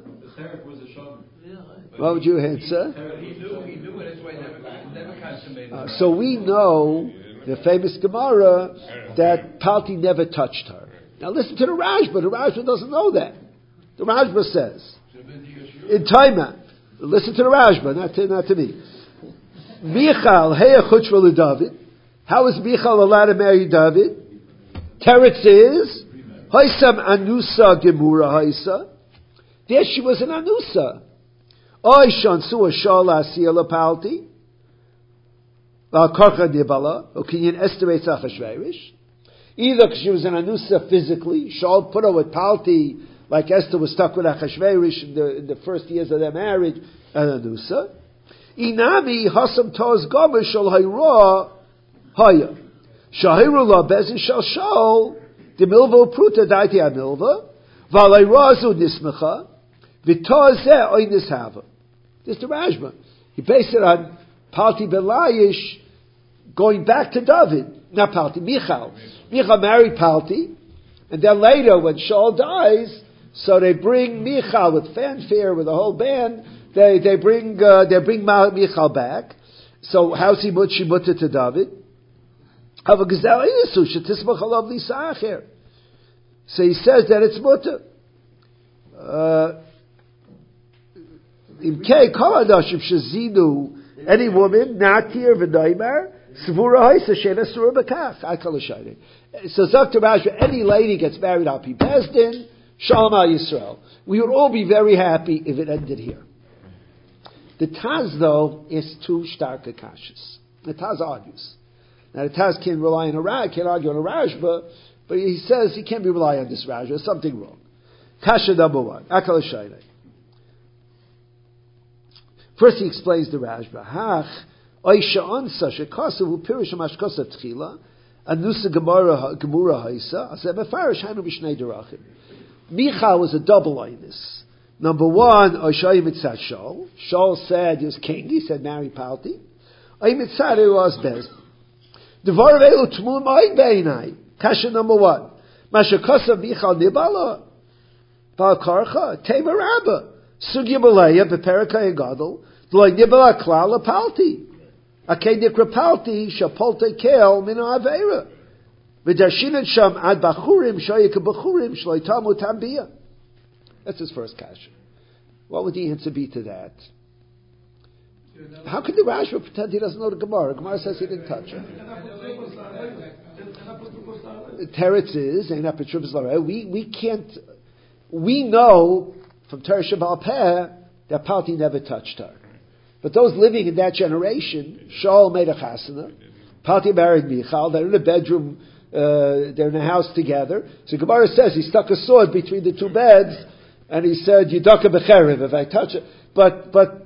What would you answer? He knew, he knew it, that's why he never, never consummated. Uh, so we know, the famous Gemara, that Palti never touched her. Now listen to the Rashba. The Rashba doesn't know that. The Rashba says, in Taima, listen to the Rashba, not to, not to me. Michal, Heya Chutshva David. How is Michal allowed to marry David? Teretz is, Haisam Anusa Gemura Haisa. There she was an Anusa. Oy Shansu Shala Siela Palti. Karcha Nibala. Opinion estimates Achashverosh. Either because she was an Anusa physically, Shaul put her with Palti, like Esther was stuck with Achashverosh in the, in the first years of their marriage, an Anusa. Inami Hasam Toz Gomer Shal Hayra Haya. Shahiru La Bezin Shal Shaul. The Milva Pruta Daiti Amilva. Valay Razu Nismecha. V'toz Zeh Oy Nishava. This is the Rashba. He based it on Palti ben Laish going back to David. Not Palti, Michal. Michal married Palti, and then later when Shaul dies, so they bring Michal with fanfare with the whole band. They they bring uh, they bring Michal back. So how's he mut she mutter to David? So he says that it's mutter. Uh, any woman, Natir v'Daimar, Svura Haisa Shena Sura B'Kach. I call it So Zakta Rashba, any lady gets married, Al Pi Bezdin, Shalom Al Yisrael. We would all be very happy if it ended here. The Taz, though, is too stark a kashas. The Taz argues. Now, the Taz can rely on a Raj, can argue on a Rashba, but he says he can't be relying on this Rashba. There's something wrong. Kasha number one. Akal Shaynai. First he explains the Rashba. Hach, Oisha Onsa, Shekasa, who Pirish Mashkosa Tchila, Anusa Gemara Haisa, Aseh Mefarish Hanu Mishnei Derachim. Michal was a double on this. Number one, Oisha Mitzat Shaul. Shaul said he was king, he said marry Palti. Oy Mitzat he was best. Devar Velu Tmul Ma'id Beinai. Kasha number one. Mashkosa Michal Nibala. Val Karcha, Tema Rabba. Sugya Balaya, Beperaka Yagadol, Dloy Nibala Klala Palti. Akei Nikra Palti, Shapolte Kel, Mina Avera. Vidashinan Sham Ad Bachurim, Shoyaka Bachurim, Shloitamu Tambia. That's his first kasha. What would the answer be to that? How can the Rashba pretend he doesn't know the Gemara? The Gemara says he didn't touch it. Teretz is, we, we can't, we know from Torah Shabbal Peh that Palti never touched her. But those living in that generation, Shaul made a chasana, Palti married Michal, they're in a bedroom, uh, they're in a house together. So Gemara says he stuck a sword between the two beds, and he said, Yidaka b'cherev, if I touch it. But, but,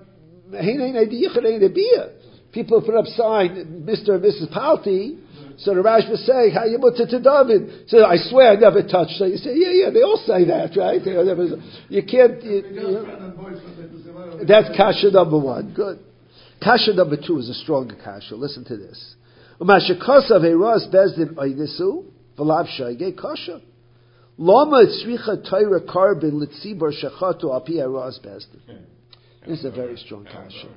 people put up sign, Mister and Missus Palti, so the Rashba say, how you mutter to David? So I swear I never touched her. You say, yeah, yeah, they all say that, right? You can't, you, you know. That's kasha number one. Good. Kasha number two is a stronger kasha. Listen to this. Umashakasav eras bezdin oidisu, v'lav shaygei kasha. Lama tzricha toira karbin litzibor shachatu api eras bezdin. This is a very strong kasha.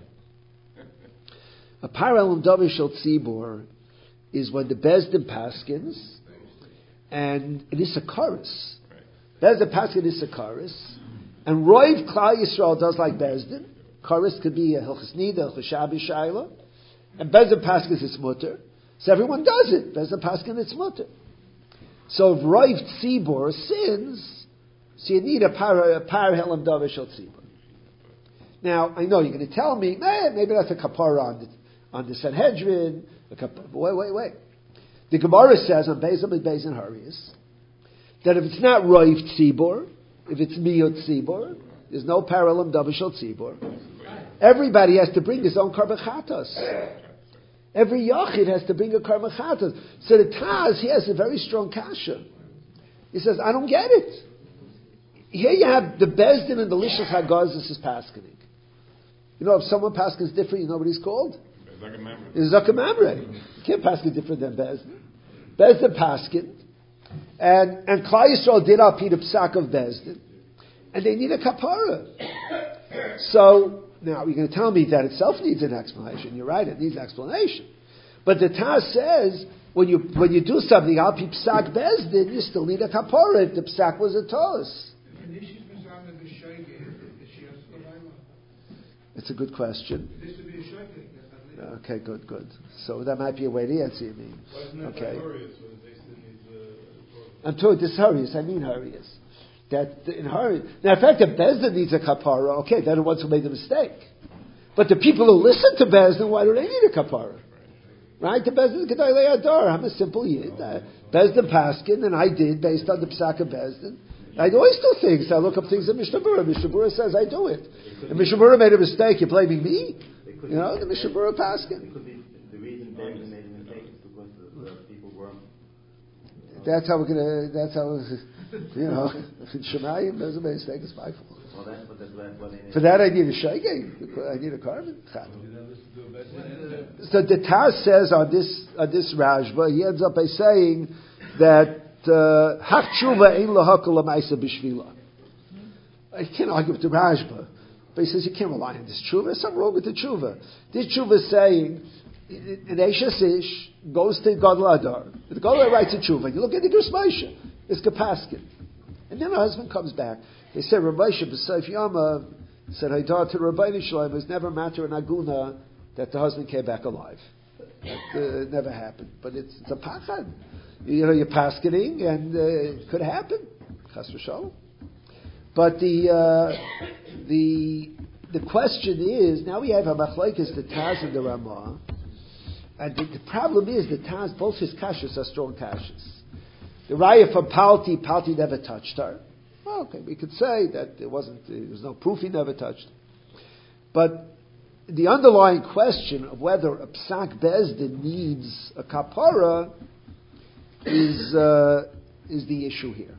A parallel davar shel tzibor is when the Bezdin Paskins, and it is a chorus. Bezdin Paskin is a chorus, and Roiv Klal Yisrael does like Bezdin. Chorus could be a Hilchas Nida, Hilchas Shabi Shaila, and Bezdin Paskins is mutter. So everyone does it. Bezdin Paskin it's mutter. So if Rav Tzibor sins, so you need a par, a par helam davar shel Tzibor. Now, I know you're going to tell me, eh, maybe that's a kapara on the, on the Sanhedrin. A kapara. Wait, wait, wait. The Gemara says on Beis Amid Beis and Harius that if it's not Rav Tzibor, if it's Miyot Tzibor, there's no parallel davar shel Tzibor. Everybody has to bring his own karban chatos. Every yachid has to bring a karban chatos. So the Taz, he has a very strong kasha. He says, I don't get it. Here you have the Bezdin and the Lishas Hagazis is paskening. You know, if someone paskins different, you know what he's called? It's Zakah Mamre. You can't paskin different than Bezdin. Bezdin paskin. And, and Klal Yisrael did al pid psak of Bezdin. And they need a kapara. So, now you're going to tell me that itself needs an explanation. You're right, it needs explanation. But the Taz says, when you, when you do something al pid psak Bezdin, you still need a kapara if the psak was a tos. It's a good question. Okay, good, good. So that might be a way to answer, you mean. Okay. I'm told this Harius, I mean Harius. That in Harius, now in fact, if Bezdin needs a kapara, okay, they're the ones who made the mistake. But the people who listen to Bezdin, why do they need a kapara? Right? The Bezdin Gedolei Adar. I'm a simple yid. Uh, Bezdin Paskin, and I did based on the Psak of Bezdin. I always do things. I look up things in Mishnah Berurah. Mishnah Berurah says I do it. And Mishnah Berurah made a mistake. You're blaming me? You know, the Mishnah Berurah Paskin. It could be the reason David made a mistake is because the, the people were. That's how we're gonna. That's how. You know, Shemayim does a mistake. It's my fault. Well, that's what that's what they For that, I need a shaygay. I need a carbon. So the Taz says on this on this Rashba, he ends up by saying that. Hach tshuva ein lahakol lamaisa b'shvila. I can't argue with the Rashba, but he says you can't rely on this tshuva. There's something wrong with the tshuva. This tshuva is saying an Eishes Ish goes to Gadol Adar. The Gadol Adar writes a tshuva. You look at the Gus Moshe, it's Kapaskin, and then her husband comes back. They say Rav Moshe b'Seif Yama said Haydar to Rabbeinu Shalom. It was never a matter in Aguna that the husband came back alive. That uh, never happened, but it's, it's a pachad. You know, you're paskening, and uh, it could happen. Chas v'shalom. But the uh, the the question is, now we have a machlokes, the Taz and the Ramah, and the, the problem is the Taz, both his kashas are strong kashas. The Raya from Palti, Palti never touched her. Well, okay, we could say that there wasn't, there was no proof he never touched her. But the underlying question of whether a psak bezdin needs a kapara is uh, is the issue here.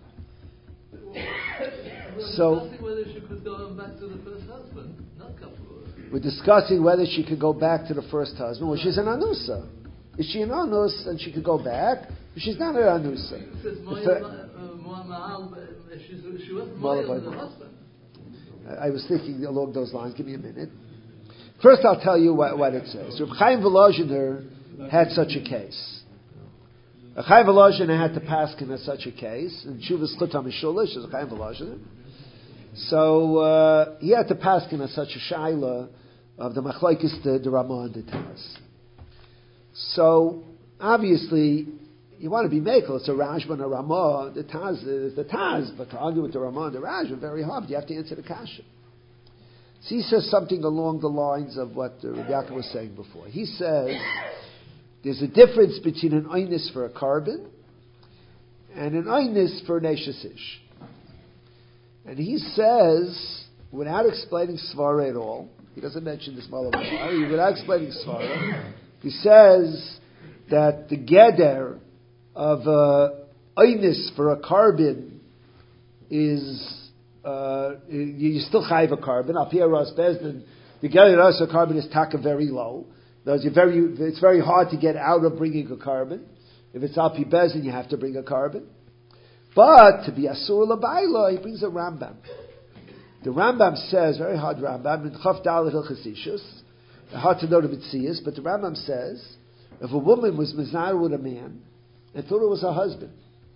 We're So discussing whether she could go back to the first husband, not kapara. we're discussing whether she could go back to the first husband. Well, she's an anusa. Is she an anus and she could go back? She's not an anusa. It says The Moya fir- Ma- Ma'al, uh, she's- she wasn't Ma'al Moya with by- her husband. I was thinking along those lines. Give me a minute. First, I'll tell you what, what it says. Reb Chaim Volozhiner had such a case. Reb Chaim Volozhiner had to pass in such a case, and Shuvas Chutam Mishulish is Chaim Volozhiner. So uh, he had to pass in such a shaila of the machlokes, the, the Ramah and the Taz. So obviously, you want to be makel. It's a Rashba and a Ramah. The Taz is the Taz, but to argue with the Ramah and the Rashba, very hard. You have to answer the kasha. So he says something along the lines of what uh, Rabbi Yaakov was saying before. He says there's a difference between an oynis for a carbon and an oynis for an Eishes Ish. And he says, without explaining Svara at all, he doesn't mention this Malav, without explaining Svara, he says that the Geder of a oynis for a carbon is Uh, you, you still chayiv a carbon. Al pi Ras Bezdin, the Geder of a carbon is taka very low. Those you very, it's very hard to get out of bringing a carbon. If it's Al pi Bezdin, you have to bring a carbon. But to be asur l'bayla, he brings a Rambam. The Rambam says, very hard Rambam, in Chaf Dalet Hilchos Ishus, hard to know the Mitzias, but the Rambam says, if a woman was mizar with a man and thought it was her husband,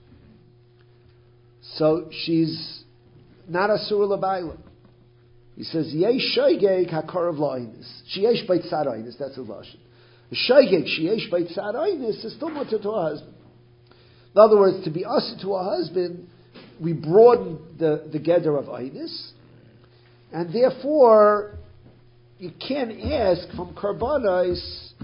so she's not asur l'bayla. He says, yesh shoygeg hakarav la'inis. Sheyesh beit tzad oinis, that's a lashon. The shoygeg sheyesh beit tzad oinis is still mutter to her husband. In other words, to be us to a husband, we broaden the, the gather of Einus, and therefore you can't ask from Karbanos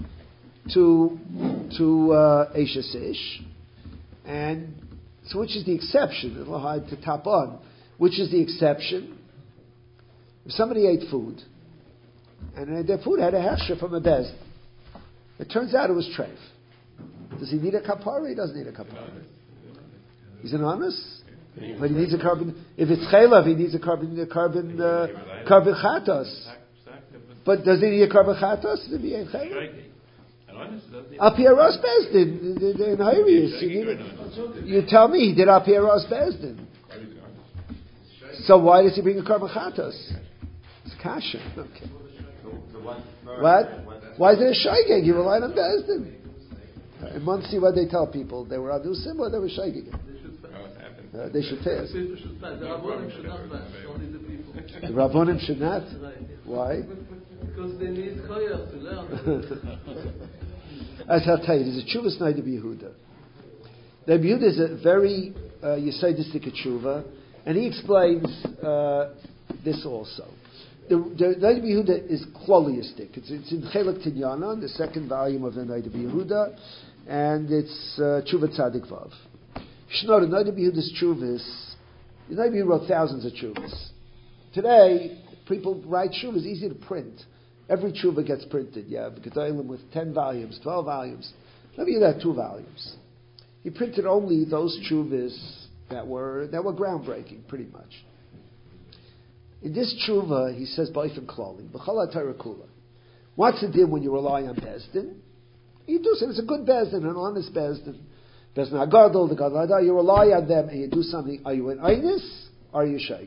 to to uh, Eishes Ish, and so which is the exception? A little hard to top on. Which is the exception? If somebody ate food, and their food had a hechsher from a bez, it turns out it was treif. Does he need a kapara? He doesn't need a kapara. He's an honest, but he needs a carbon. If it's chaylav, he needs a carbon, a carbon, uh, carbon chatos. But does he need a carbon chatos? Does he ain't chaylav? Apieros Bezdin in Hirius. You tell me he did Apieros Bezdin. So why does he bring a carbon chatos? It's kasha. Okay. What? Why is it a shaygeg? You relied on Bezdin. In Muncie, what they tell people, they were adusim or they were shaygeg. Uh, they should fast. The Rabbonim should not fast, only the people. The Rabbonim should not? Right. Why? Because they need koyach to learn. As I'll tell you, there's a Chuvas Noda B'Yehuda. The Yehuda is a very uh, Yesodistic tshuva, and he explains uh, this also. The, the Noda B'Yehuda is kloliistic. It's, it's in Chelek Tinyana, the second volume of the Noda B'Yehuda, and it's uh, Tshuva Tzadik Vav. You should know the Noda B'Yehuda's Chuvas, the Noda B'Yehuda wrote thousands of Chuvas. Today, people write Chuvas easy to print. Every tshuva gets printed, yeah, Gedolim with ten volumes, twelve volumes. Let me had two volumes. He printed only those tshuvas that were that were groundbreaking, pretty much. In this tshuva, he says, Ba'ifin Klali, B'chala Torah Kula. What's the deal when you rely on Bezdin? You do something, it's a good Bezdin, an honest Bezdin. Bezdin HaGadol, the Gadol, you rely on them and you do something. Are you an Einis or are you shaygig?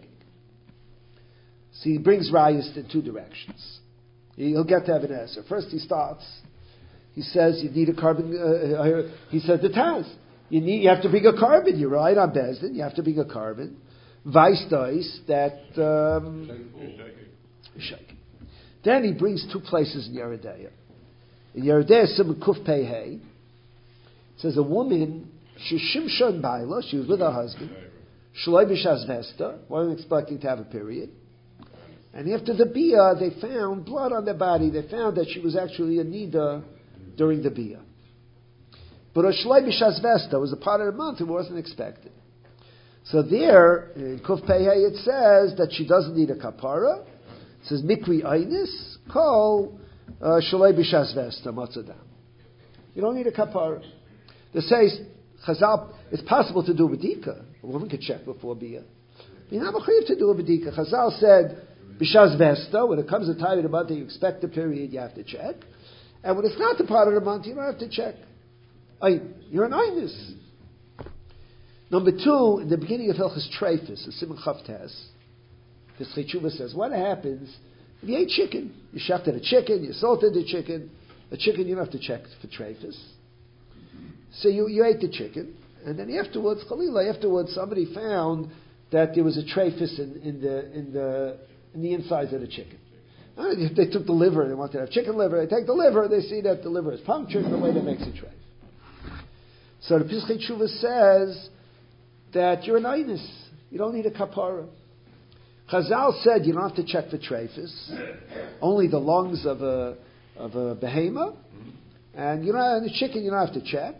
See, he brings rayas in two directions. He'll get to have an answer. First, he starts. He says you need a carbon. Uh, uh, he says the Taz. You need. You have to bring a carbon. You're right on Bezdin. You have to bring a carbon. Vice dice that. Um, shaking. Then he brings two places in Yeridea. In Yeridea, Simon Kuf Pei Hey. It says a woman. She Shimshon Baila. She was with her husband. Shaloi b'shas vesta. Wasn't expecting to have a period. And after the bia, they found blood on their body. They found that she was actually a nida during the bia. But a shloi b'shas vesta was a part of the month. It wasn't expected. So there, in Kuf Pehei, it says that she doesn't need a kapara. It says mikri ainis kol shloi b'shas vesta matzadam. You don't need a kapara. They say Chazal, it's possible to do a bedika. A woman could check before bia. You're not mechayiv to do a bedika. Chazal said. B'shas Vesta, when it comes to time of the month that you expect the period, you have to check. And when it's not the part of the month, you don't have to check. I, you're an Einis. Number two, in the beginning of Hilchas Treifus, the Simon Chavtas, the Tzchuva says, what happens if you ate chicken? You shafted a chicken, you salted the chicken. A chicken, you don't have to check for Treifus. So you, you ate the chicken, and then afterwards, Chalila, afterwards, somebody found that there was a Treifus in, in the, in the, in the insides of the chicken. Uh, if they took the liver, they wanted to have chicken liver, they take the liver, they see that the liver is punctured in the way that makes it treif. So the Pischei Tshuva says that you're an Einis. You don't need a kapara. Chazal said you don't have to check for treifus, only the lungs of a of a behema, and you know, the chicken you don't have to check.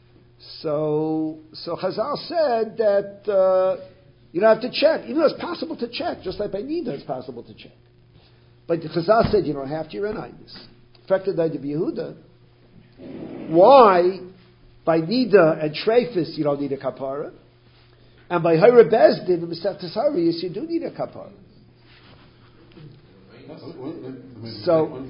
So so Chazal said that. Uh, You don't have to check. Even though it's possible to check, just like by Nida it's possible to check. But Chazal said you don't have to, you're an Einis. Affected by the Yehuda. Why? By Nida and Treifus you don't need a kapara. And by Hira Bezdin and Mesechtes Hariyos you do need a kapara. So,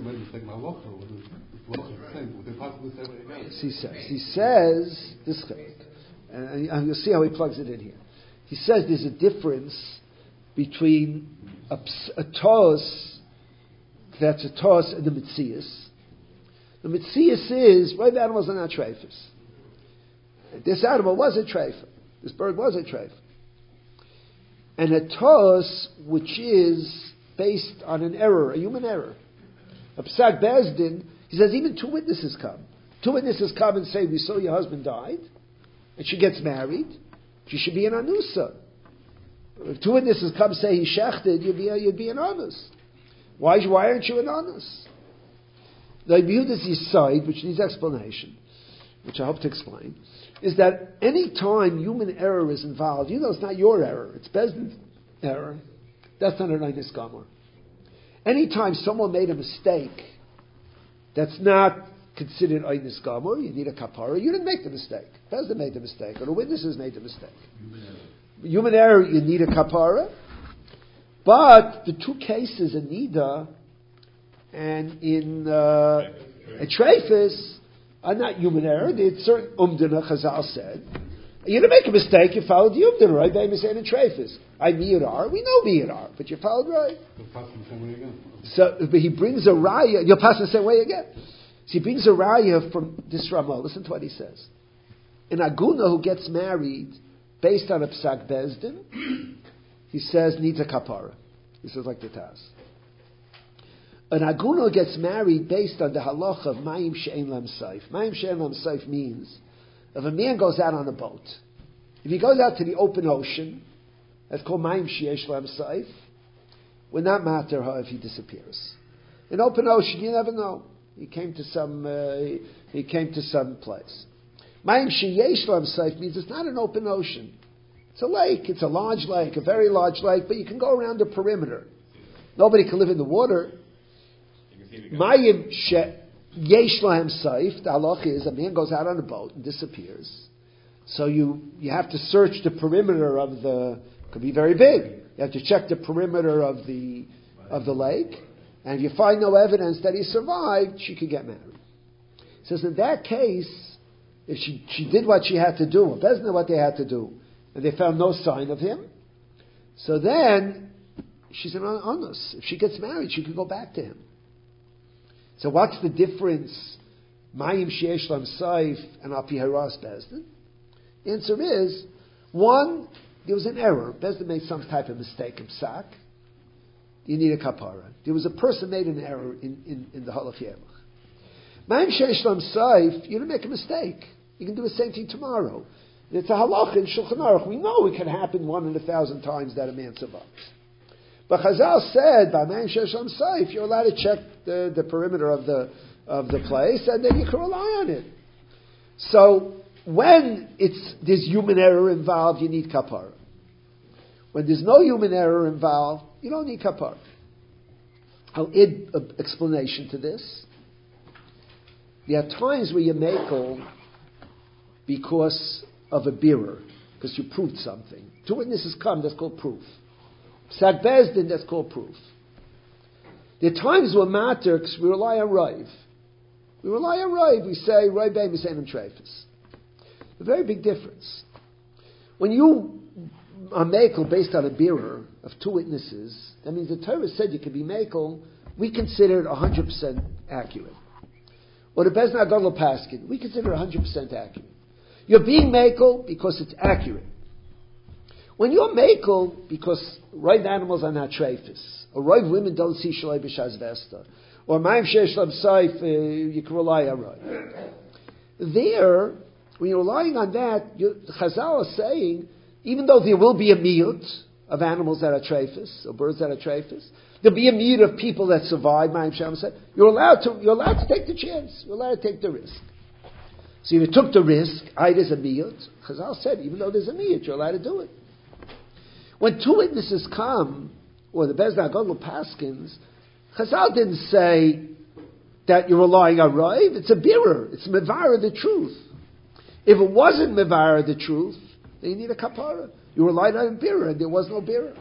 he says, he says, this and you'll see how he plugs it in here. He says there's a difference between a, a tos, that's a tos, and the mitzias. The mitzias is, right, the animals are not treifus. This animal was a treifa. This bird was a treifa. And a tos, which is based on an error, a human error. A Psak Bezdin, he says even two witnesses come. Two witnesses come and say, we saw your husband died. and she gets married, she should be an anusa. If two witnesses come say he shechted, you'd be a, you'd be an honest. Why why aren't you an honest? The Yehuda's side, which needs explanation, which I hope to explain, is that any time human error is involved, you know it's not your error, it's Bezdin's error. That's not an Einis Gamor. Anytime someone made a mistake that's not considered Einis Gamor, you need a kapara. You didn't make the mistake. Bezdin made the mistake, or the witnesses made the mistake. Human error, Human error you need a kapara. But the two cases in Nida and in uh, Etrefis are not human error. It's certain Umdana, Chazal said. You didn't make a mistake, you followed the Umdana, right? They say in Etrefis. I Mirar, we know Mirar, but you followed right. You'll pass the same way again. So, but he brings a raya, you'll pass the same way again. So he brings a raya from this Ramah. Listen to what he says. An Aguna who gets married based on a Psak Bezdin, he says needs a kapara. He says like the Taz. An Aguna gets married based on the halacha of Mayim She'en Lam Saif. Mayim She'en Lam Saif means if a man goes out on a boat, if he goes out to the open ocean, that's called Mayim She'esh Lam Saif, will not matter how if he disappears. In open ocean, you never know. He came to some, uh, he, he came to some place. Mayim She'esh Lam Saif means it's not an open ocean. It's a lake. It's a large lake, a very large lake, but you can go around the perimeter. Nobody can live in the water. Mayim She'esh Lam Saif, the halach is a man goes out on a boat and disappears. So you, you have to search the perimeter of the, could be very big. You have to check the perimeter of the, of the lake. And if you find no evidence that he survived, she could get married. He says in that case, if she, she did what she had to do, it doesn't know what they had to do, and they found no sign of him, so then she's an honest. If she gets married, she could go back to him. So what's the difference, Mayim She'esh Lam Saif and Api Haras Bezdin? The answer is, one, there was an error. Bezdin made some type of mistake in Psak. You need a kapara. There was a person made an error in, in, in the Halach Yemach. Mayim She'esh Lam Saif, you didn't make a mistake. You can do the same thing tomorrow. It's a halach in Shulchan Aruch. We know it can happen one in a thousand times that a man survives. But Chazal said, by Mayim She'esh Lam Saif, you're allowed to check the, the perimeter of the of the place, and then you can rely on it. So when it's there's human error involved, you need kapara. When there's no human error involved, you don't need kapara. I'll add an explanation to this. There are times where you makel because of a bearer, because you proved something. Two witnesses come, that's called proof. Psak Bezdin, that's called proof. There are times where matter, because we rely on Raiv. We rely on Raiv. We say, Raiv Beim Yisayim Trefus. A very big difference. When you are makel based on a bearer of two witnesses, that means the Torah said you could be makel, we consider it one hundred percent accurate. Or the Bezdin Agadol Paskin, we consider it one hundred percent accurate. You're being makel because it's accurate. When you're makel because right animals are not treifis, or right women don't see shalai b'shaz vesta, or ma'im shesh lam saif, you can rely on right. There, when you're relying on that, the Chazal is saying, even though there will be a miyut of animals that are treifis, or birds that are treifis, there'll be a miyut of people that survive, ma'im shesh lam saif, you're allowed to, you're allowed to take the chance, you're allowed to take the risk. So if you took the risk, I there's a miyut, Chazal said, even though there's a miyut, you're allowed to do it. When two witnesses come, or the Bezdin Agadol Paskins, Chazal didn't say that you're relying on Raiv. It's a birur. It's Mevara the truth. If it wasn't Mevara the truth, then you need a kapara. You relied on a birur, and there was no birur.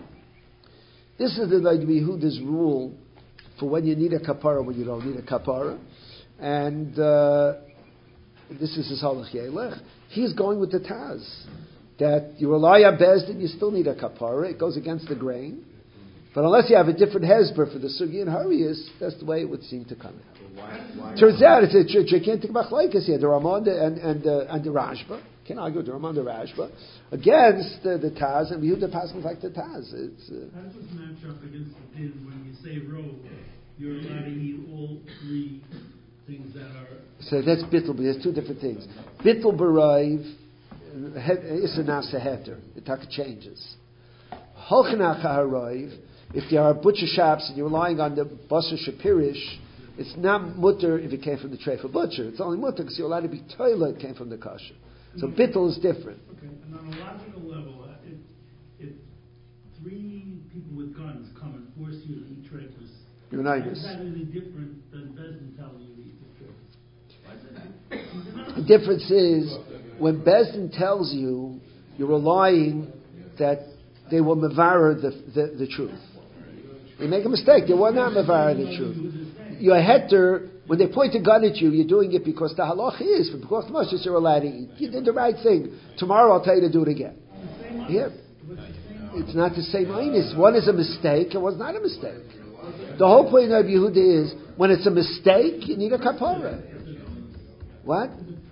This is the like Yehuda's rule for when you need a kapara, when you don't need a kapara. And uh, this is his halach yelech. He's going with the Taz. That you rely on Bezdin, you still need a kapara. It goes against the grain. But unless you have a different hezber for the sugi and harius, that's the way it would seem to come out. Why, why Turns out it's a gigantic machlekes here. The Ramon and and uh, and the Rashba. Can't argue with the Ramon and the Rashba against uh, the Taz, and Yehuda passes like the Taz. It's, uh, how does this match up against the din when you say robe? You're allowed to eat all three things that are. So that's bittul. There's two different things. Bittul b'raiv. Issa Nasa Heter. The taka changes. Holchanach HaHaroiv, if there are butcher shops and you're relying on the Basar Shapirish, it's not mutter if it came from the tray for butcher. It's only mutter because you're allowed to be toilet it came from the kosher. So okay. bittul is different. Okay, and on a logical level, uh, if, if three people with guns come and force you to eat treifus, you're how nice. is that any different than Bezdin telling you to eat the treifus? The difference is when Bezdin tells you, you're relying that they will mevarer the, the, the truth. They make a mistake. They will not mevarer the truth. Your heter, when they point a gun at you, you're doing it because the halach is, because the Moshe you're allowed to eat. You did the right thing. Tomorrow I'll tell you to do it again. Yeah. It's not the same minus. One is a mistake and one's not a mistake. The whole point of Yehuda is, when it's a mistake, you need a kapara. What?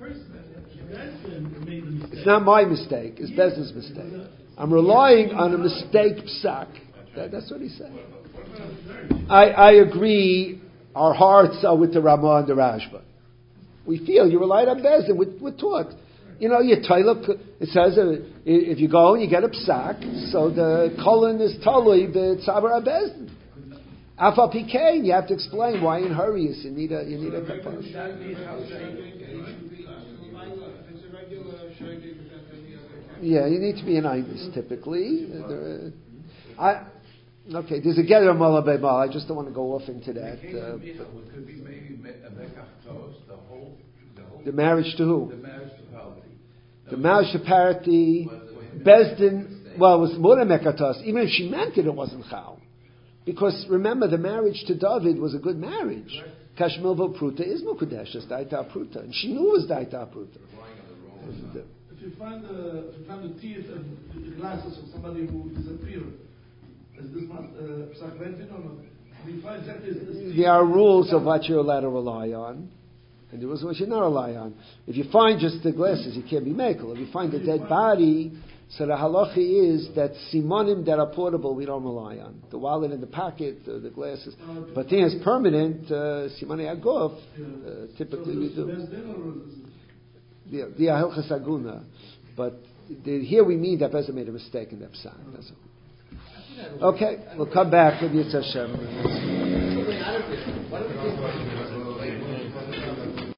It's not my mistake. It's Bezdin's mistake. I'm relying on a mistake psak. That, that's what he said. I, I agree. Our hearts are with the Ramah and the Rashba. We feel you relied on Bezdin. We're, we're taught. You know, you look. It says uh, if you go and you get a psak, so the colon is talui b'tzaber Bezdin. Alpha P K, you have to explain why in hurries you need a you need a kapara. Yeah, you need to be an Ibis typically. Uh, I, okay, there's a Geder Malabei Mal. I just don't want to go off into that. Uh, could be maybe a Mekach the whole, the whole. The marriage to who? The marriage to parity. The marriage to parity. Bezdin. Well, it was more than Mekatos. Even if she meant it, it wasn't Chal. Because remember, the marriage to David was a good marriage. Kashmilvo Pruta is Mukudesh, it's Daita Pruta. And she knew it was Daita Pruta. And, uh, if you find the, if you find the teeth and the glasses of somebody who disappeared, is this not Psak Bentin or not? If you find that is this there are rules of what you're allowed to rely on. And there was what you're not rely on. If you find just the glasses, you can't be makel. If you find a dead body, so the halacha is that simonim that are portable we don't rely on. The wallet in the pocket, uh, the glasses. But thing is permanent, simoni uh, agov, uh, typically so we do. The the halachas aguna, but the, here we mean that Bezah made a mistake in the psak. That's all. Okay, we'll come back with Yitzhak Hashem.